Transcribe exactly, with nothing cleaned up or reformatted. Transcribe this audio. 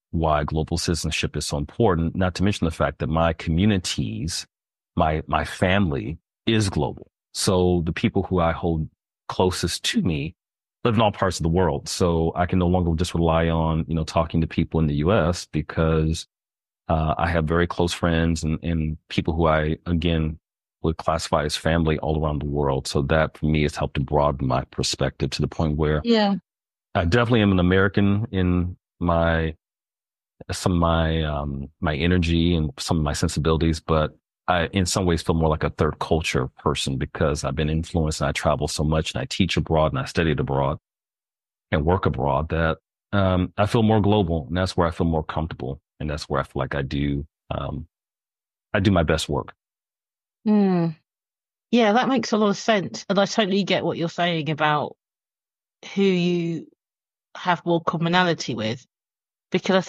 why global citizenship is so important, not to mention the fact that my communities, my, my family is global. So the people who I hold closest to me live in all parts of the world. So I can no longer just rely on, you know, talking to people in the U S because uh, I have very close friends and, and people who I, again, would classify as family all around the world. So that for me has helped to broaden my perspective to the point where Yeah. I definitely am an American in my some of my um my energy and some of my sensibilities, but I in some ways feel more like a third culture person because I've been influenced and I travel so much and I teach abroad and I studied abroad and work abroad that um I feel more global and that's where I feel more comfortable and that's where I feel like I do um I do my best work. Mm. Yeah, that makes a lot of sense. And I totally get what you're saying about who you have more commonality with. Because I